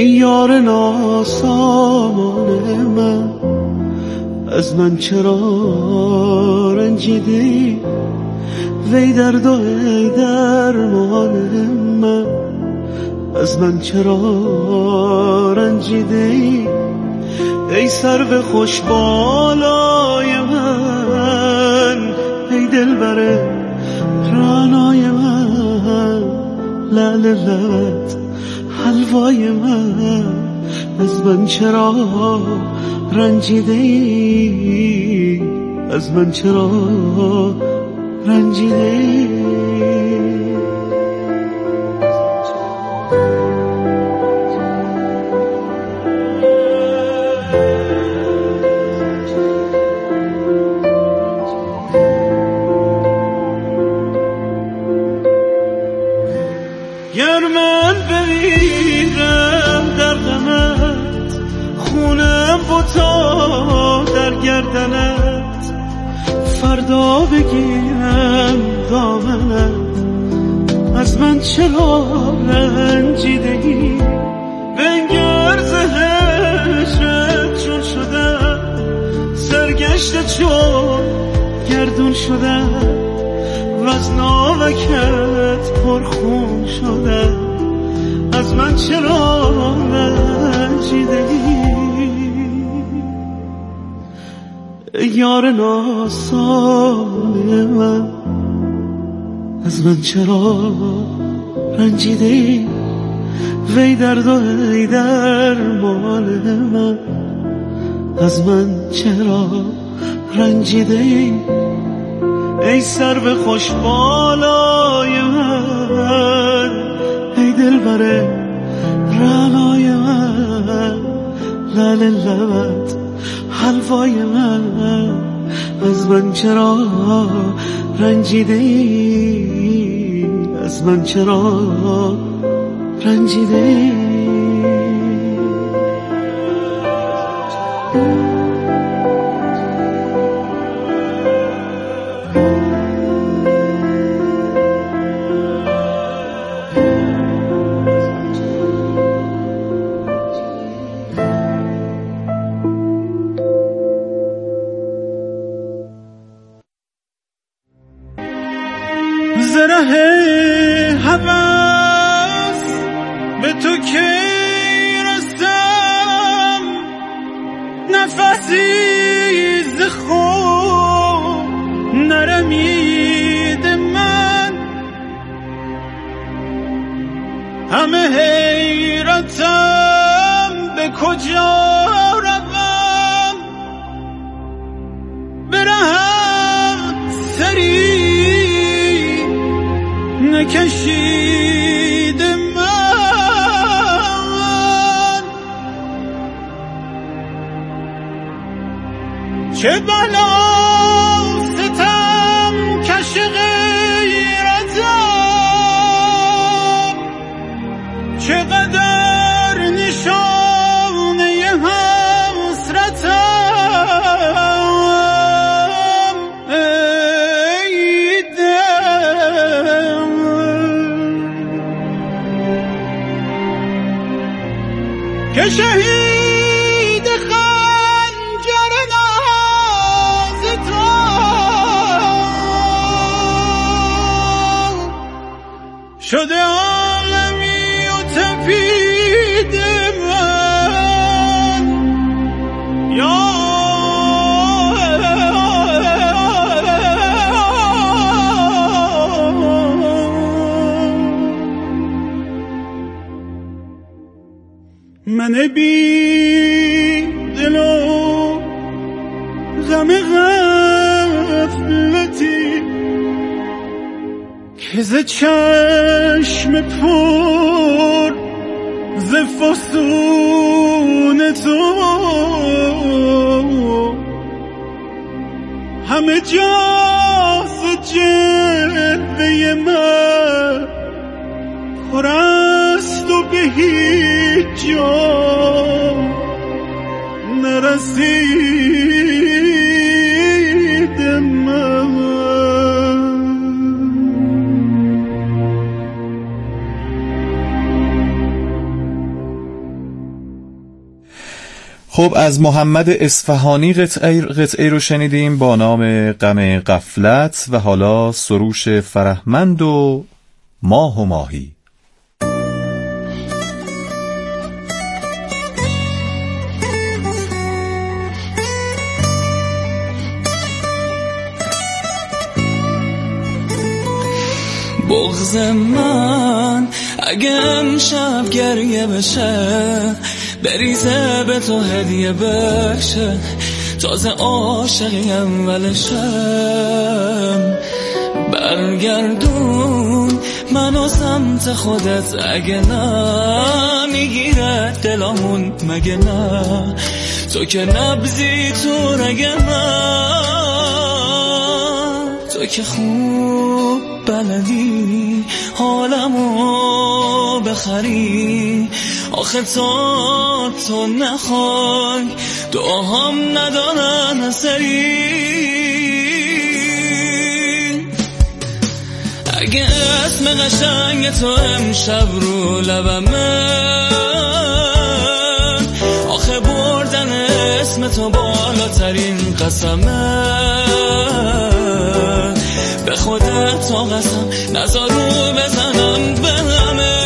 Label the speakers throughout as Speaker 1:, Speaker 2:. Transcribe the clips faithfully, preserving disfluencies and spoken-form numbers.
Speaker 1: ای یار ناسامان من، از من چرا رنجیدی؟ وی درد و ای درمان من، از من چرا رنجیدی؟ ای سرو خوش بالای من، ای دلبر رعنای من، لعل لبت حلوای من، از من چرا رنجیدی؟ از من چرا رنجیدی؟ گر من بمیرم در غمت، خونم بتا در گردنت، فردا بگیرم دامنت، از من چرا رنجیدگی؟ بنگر ز هجرت چون شدم، سرگشته چون گردون شدم، و از ناوکت پرخون شدم، از من چرا رنجیدگی؟ ای یار ناسان من، از من چرا رنجیدی؟ وی درد و ای درمان من، از من چرا رنجیدی؟ ای سرو خوش بالای من، ای دلبر رعنای من، لعل لبت حلوای من، از من چرا رنجیدی؟ از من چرا رنجیدی؟
Speaker 2: زره هوس به تو که رسم، نفسی ز خود نرمید من، همه حیرتم به کجا روم، برهم سری نکشید من، چه بلا ستم کش غیرتم، چقدر نشانه حسرتم، ای دل که شهید خنجر ناز تو شده عالمی و تپید من، یا من بی دل و غم غفلتی که ز چشم پر ز فسون تو همه جا ز جلوه من پر است و به هیچ جا نرسید من.
Speaker 3: خب از محمد اصفهانی قطعه, قطعه رو شنیدیم با نام غم غفلت و حالا سروش فرهمند و ماه و ماهی.
Speaker 4: بغض من اگه امشب گریه بشه، بریزه به تو هدیه بشه، تازه عاشقی اولشم. برگردون منو سمت خودت اگه نه، میگیره دلامون مگه نه، تو که نبضی تو رگ من، تو که خوب بلدی حالمو بخری، آخه تا تو نخوای دعاهام ندارن اثری. اگه اسم قشنگ تو امشب رو لبمه، آخه بردن اسم تو بالاترین قسمه، به خودت تا قسم نذار رو بزنم به همه.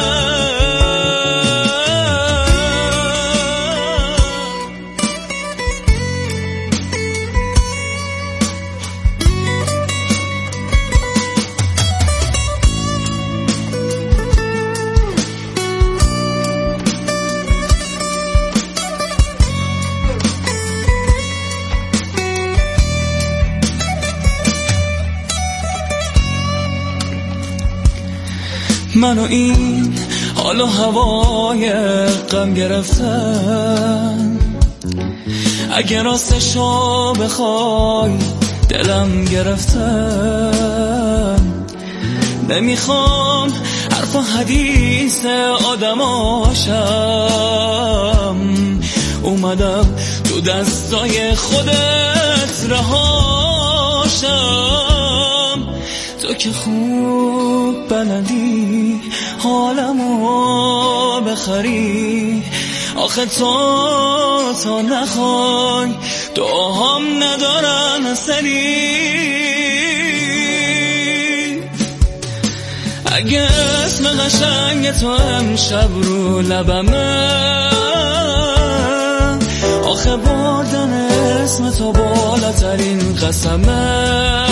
Speaker 4: منو این حال و هوای غم گرفتن، اگه راستشو بخوای دلم گرفتن. نمیخوام حرف و حدیث آدماشم، اومدم تو دستای خودت رهاشم. تو که خوب بلدی حالمو بخری، آخه تو تا نخوای دعاهام ندارن اثری. اگه اسم قشنگ تو امشب رو لبمه، آخه بردن اسم تو بالاترین قسمه،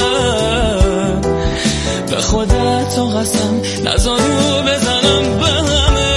Speaker 4: به خودت تا قسم نذار رو بزنم به همه.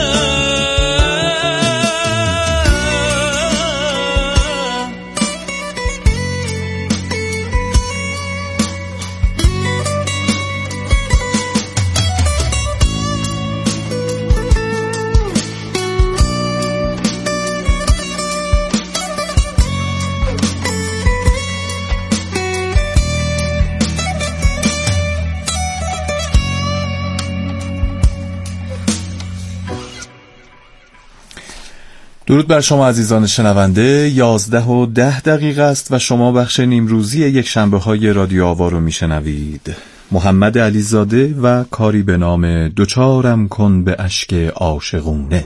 Speaker 3: درود بر شما عزیزان شنونده. یازده و ده دقیقه است و شما بخش نیمروزی یک شنبه های رادیو آوا رو میشنوید. محمد علیزاده و کاری به نام دوچارم کن به اشک عاشقونه.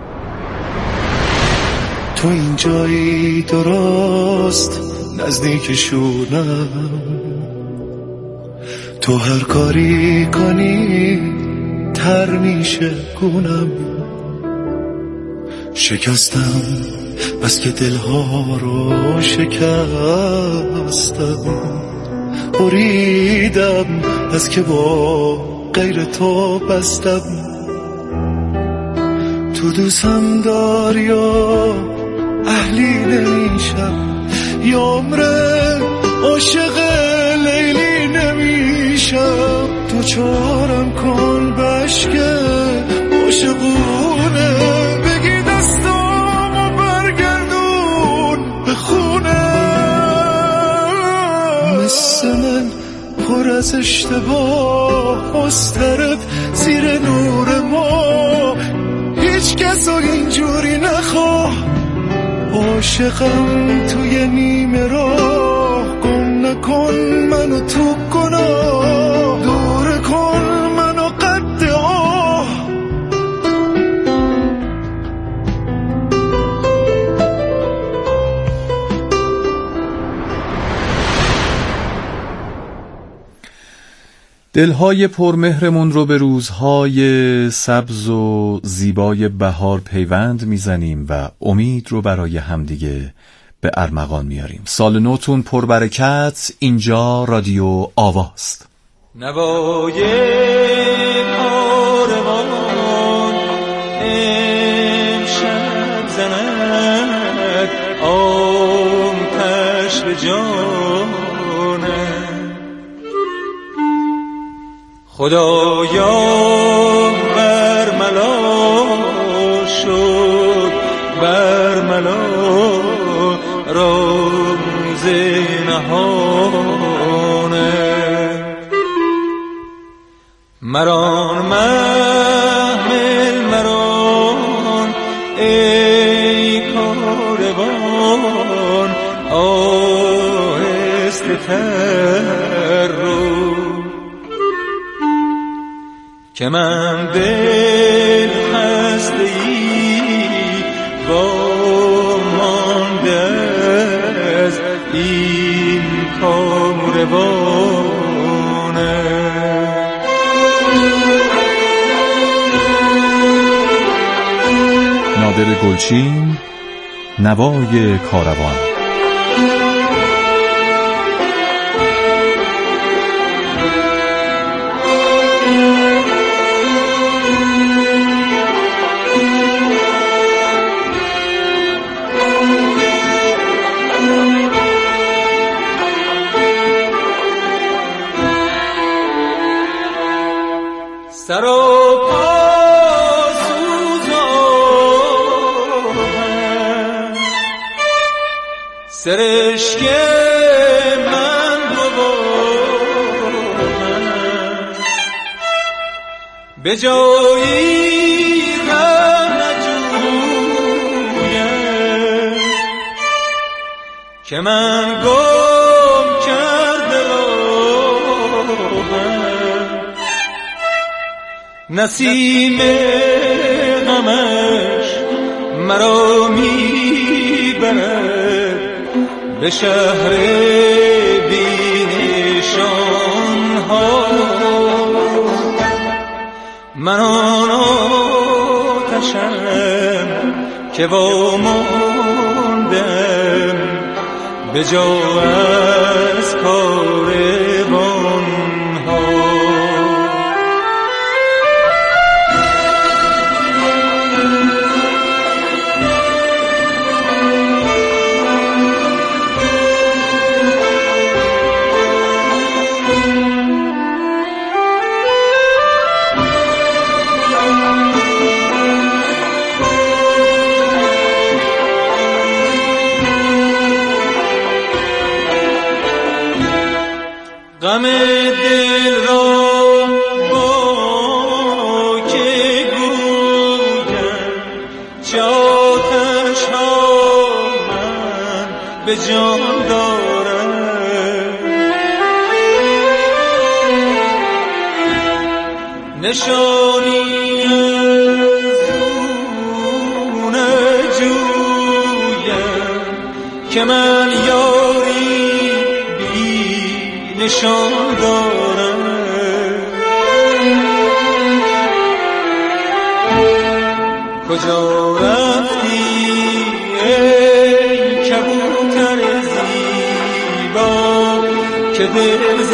Speaker 1: تو اینجایی درست نزدیکشونم، تو هر کاری کنی تر میشه گونم. شکستم بس که دلها رو شکستم، بریدم بس که با غیر تو بستم. تو دوستم داری یا اهلی نمیشم، یا عمره عاشق لیلی نمیشم. تو چارم کن به اشک عاشقونه، بگی دستامو برگردون به خونه. مثل من پر از اشتباه مضطرب زیر نور ما، هیچ کس رو اینجوری نخواه. عاشقم توی نیمه راه، گم نکن منو تو گناه، دور کن منو قد آه.
Speaker 3: دلهای پرمهرمون رو به روزهای سبز و زیبای بهار پیوند میزنیم و امید رو برای همدیگه به ارمغان میاریم. سال نوتون پربرکت. اینجا رادیو آواست.
Speaker 4: نوای کاروان امشب زند آتش به جانه، خدایا برملا شد برملا روز نهانه، مران محمل مران ای کاروان آهسته تر رو، که من دل خسته‌ای وامانده از این کاروانه.
Speaker 3: نادر گلچین، نوای کاروان.
Speaker 4: سرشک من ببارم به جایی غم نجویم، که من گم کرده راهم نسیم غمش مرا میبرد به شهر بینشان ها. من آن آتشم که واماندم به جا از کاروان ها. غم دل را با که گویم، چه آتش ها من به جان دارم، نشانی از او نجویم، که من یاری نشان دارم. کجا رفتی ای کبوتر زیبا که دل ز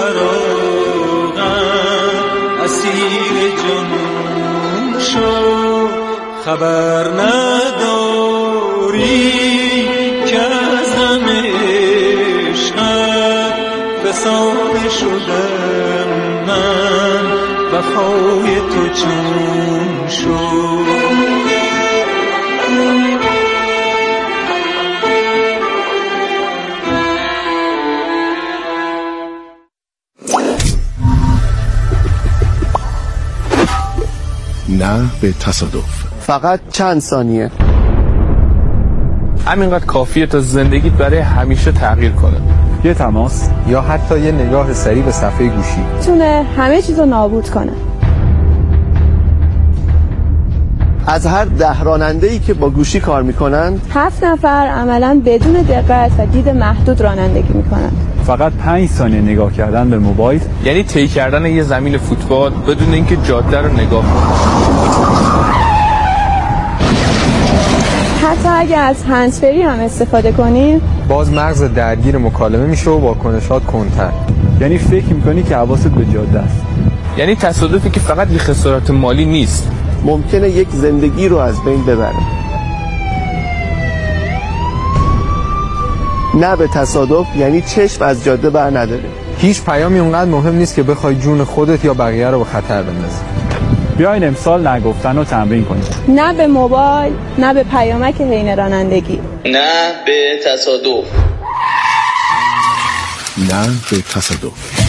Speaker 4: فراقم اسیر جنون شد؟ خبر نداری که از غم عشقت فسانه شدم من، وفای تو چون شد؟
Speaker 1: نه به تصادف،
Speaker 5: فقط چند ثانیه.
Speaker 6: همینقدر کافیه تا زندگیت برای همیشه تغییر کنه.
Speaker 7: یه تماس یا حتی یه نگاه سریع به صفحه گوشی
Speaker 8: تونه همه چیزو نابود کنه.
Speaker 5: از هر ده راننده‌ای که با گوشی کار میکنند
Speaker 8: هفت نفر عملاً بدون دقت و دید محدود رانندگی میکنند.
Speaker 6: فقط پنج ثانیه نگاه کردن به موبایل
Speaker 2: یعنی طی کردن یه زمین فوتبال بدون اینکه جاده رو نگاه کنید.
Speaker 8: حتی اگه از هندزفری هم استفاده کنیم
Speaker 7: باز مغز درگیر مکالمه میشه و واکنشات کنتر.
Speaker 6: یعنی فکر میکنی که حواست به جاده است.
Speaker 2: یعنی تصادفی که فقط یه خسارت مالی نیست،
Speaker 5: ممکنه یک زندگی رو از بین ببره. نه به تصادف یعنی چشم از جاده بر نداره.
Speaker 7: هیچ پیامی اونقدر مهم نیست که بخوای جون خودت یا بقیه رو به خطر بندازی.
Speaker 6: بیاین امسال نگفتن رو تمرین کنیم.
Speaker 8: نه به موبایل، نه به پیامک حین رانندگی.
Speaker 9: نه به تصادف.
Speaker 3: نه به تصادف.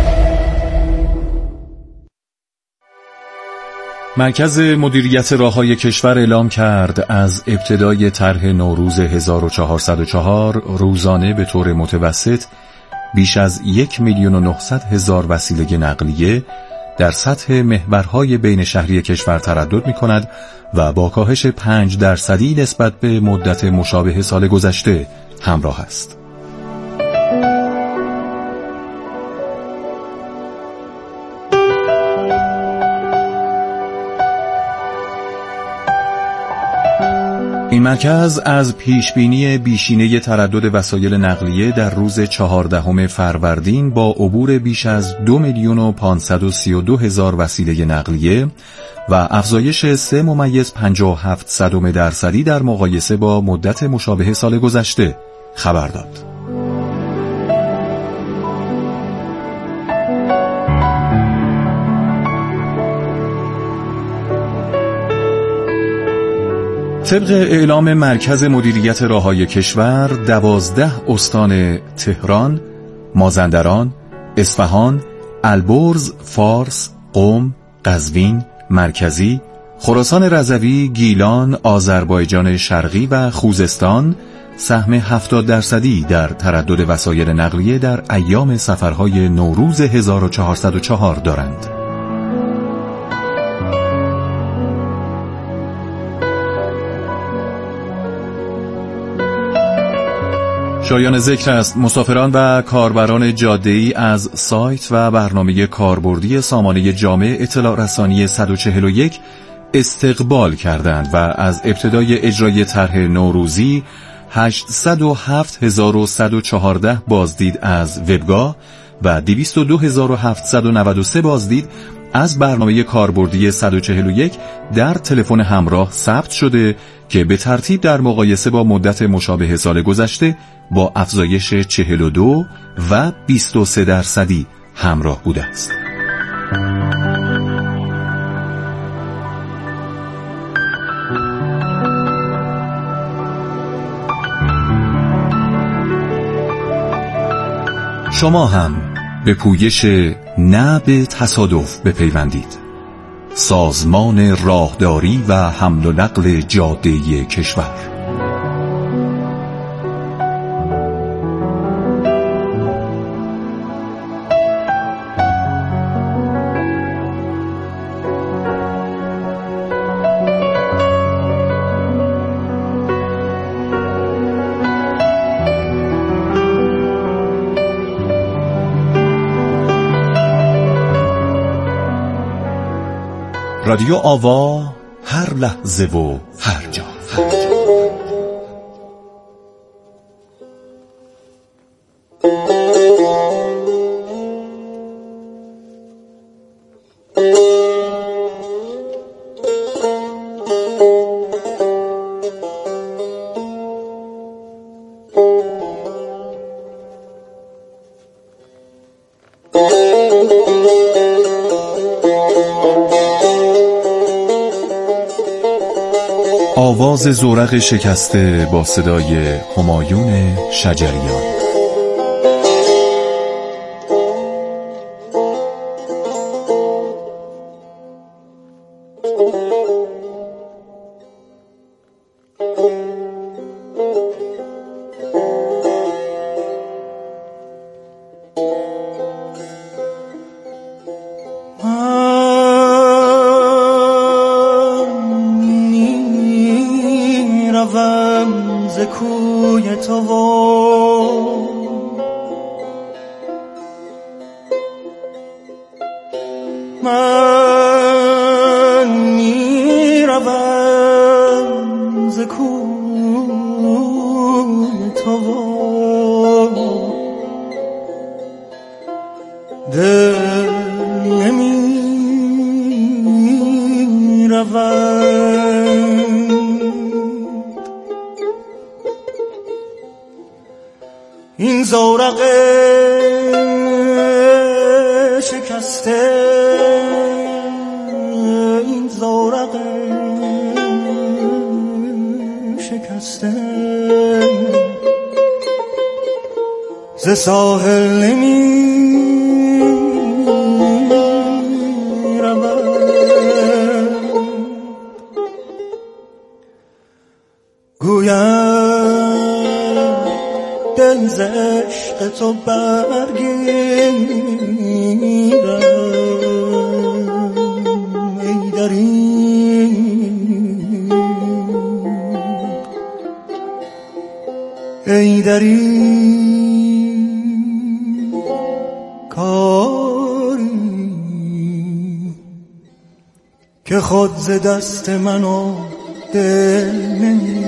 Speaker 3: مرکز مدیریت راههای کشور اعلام کرد از ابتدای طرح نوروز هزار و چهارصد و چهار روزانه به طور متوسط بیش از یک میلیون و نهصد هزار وسیله نقلیه در سطح محورهای بین شهری کشور تردد می کند و با کاهش پنج درصدی نسبت به مدت مشابه سال گذشته همراه است. این مرکز از پیشبینی بیشینه تردد وسایل نقلیه در روز چهاردهم فروردین با عبور بیش از دو میلیون و پانصد و سی و دو هزار وسیله نقلیه و افزایش سه ممیز پنجاه و هفت صدم درصدی در مقایسه با مدت مشابه سال گذشته خبر داد. طبق اعلام مرکز مدیریت راههای کشور، دوازده استان تهران، مازندران، اصفهان، البرز، فارس، قم، قزوین، مرکزی، خراسان رضوی، گیلان، آذربایجان شرقی و خوزستان سهم هفتاد درصدی در تردد وسایل نقلیه در ایام سفرهای نوروز هزار و چهارصد و چهار دارند. شایان ذکر است مسافران و کاربران جاده‌ای از سایت و برنامه کاربردی سامانه جامع اطلاع رسانی صد و چهل و یک استقبال کردند و از ابتدای اجرای طرح نوروزی هشتصد و هفت هزار و صد و چهارده بازدید از وبگاه و دویست و دو هزار و هفتصد و نود و سه بازدید از برنامه کاربردی صد و چهل و یک در تلفن همراه ثبت شده که به ترتیب در مقایسه با مدت مشابه سال گذشته با افزایش چهل و دو و بیست و سه درصدی همراه بوده است. شما هم به پویش نه به تصادف بپیوندید. سازمان راهداری و حمل و نقل جاده‌ای کشور. رادیو آوا، هر لحظه و هر جا. آواز زورق شکسته با صدای همایون شجریان.
Speaker 1: روم ز کوی تو و من می روم ز کوی تو و دل نمی روم این زورق شکسته این زورق شکسته ز ساحل نمی روم گویم دل ز عشق تو برگیرم ای دریغ ای دریغ کاری که خود ز دست من و دل نمی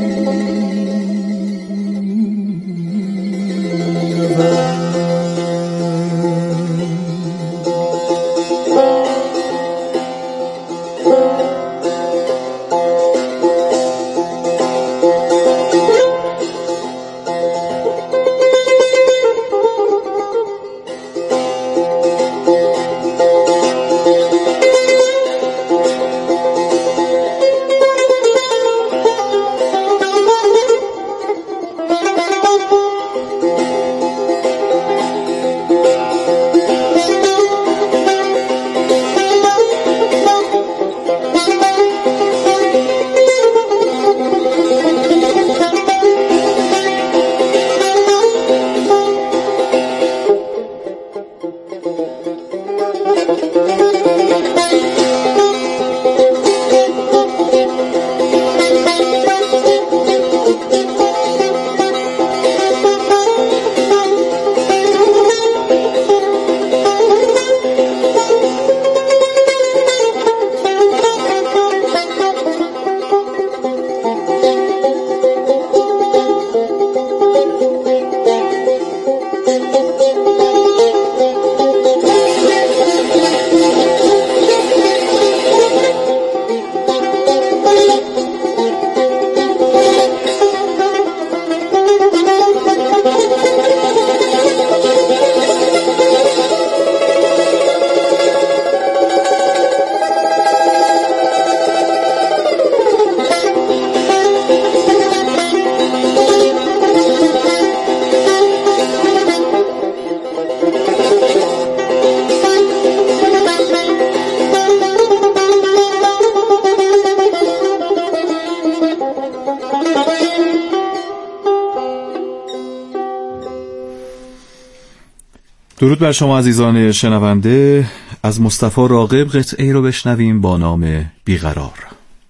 Speaker 3: درود بر شما عزیزان شنونده. از مصطفی راغب قطعه‌ای رو بشنویم با نام بیقرار.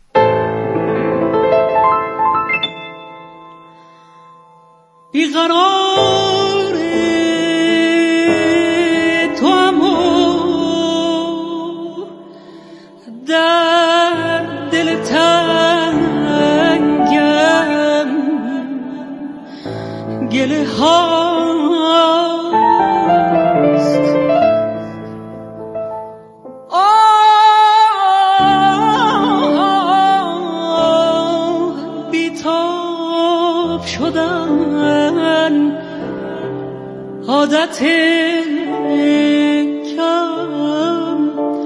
Speaker 4: بیقرار تو امو در دل تنگم گله هاست آه بیتاب شدن عادت کم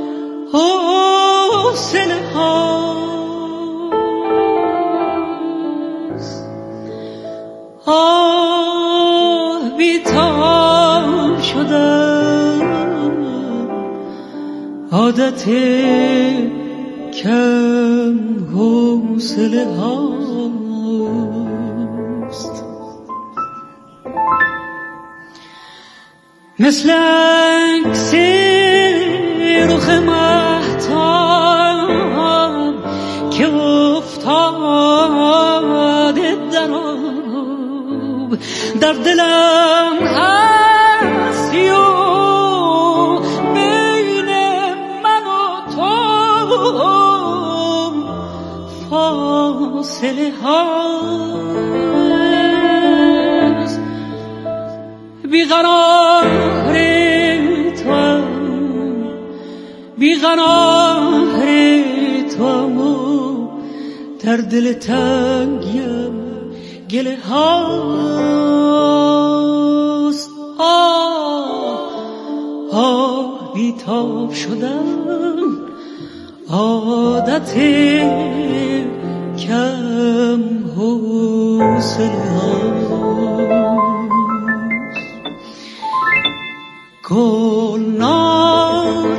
Speaker 4: حوصله هاست آه بیتاب شدن عادت کم حوصله هاست مثل عکس رخ مهتاب که افتاد در دلم هستی و بین من و تو فاصله هاست. بیقرار تو بیقرار تو در دل تنگیم گله هاست. آه آه بیتاب شدم عادت کم حوصله هاست. گلنار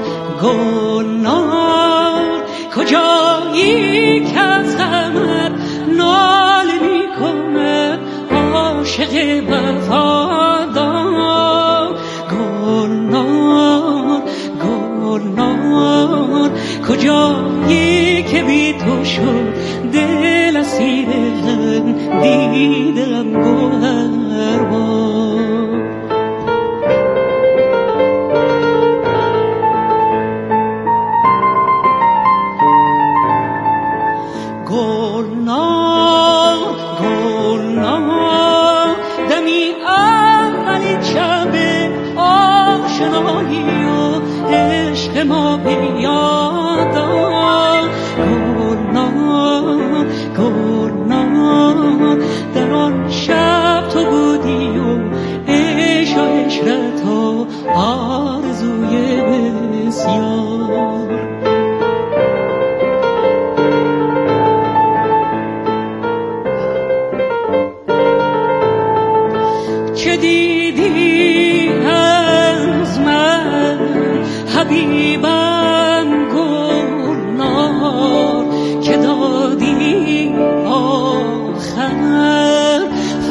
Speaker 4: گلنار کجایی که از غمت ناله می کند عاشق وفادار. گلنار گلنار کجایی که بی تو شد دل اسیر غم دیدم گوهربار. گلنار گلنار دمی اولی شب آشنایی و عشق ما بیادار. گلنار گلنار در آن شب تو بودی و عشق و عشرت و آرزوی بسیار. چه دیدی از من حبیبم گلنار که دادی آخر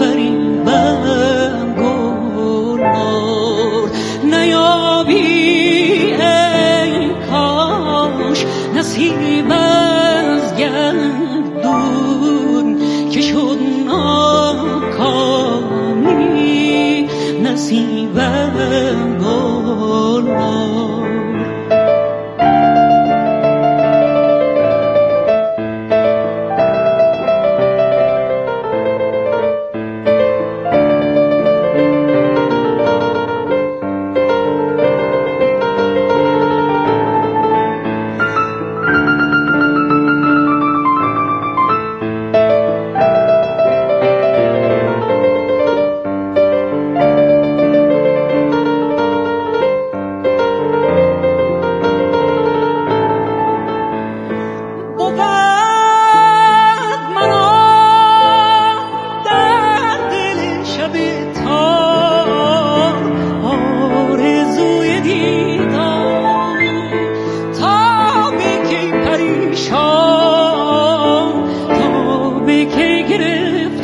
Speaker 4: فریبم گلنار. نیابی ای کاش نصیب از گردون که شد ناکامی نصیبم گلنار.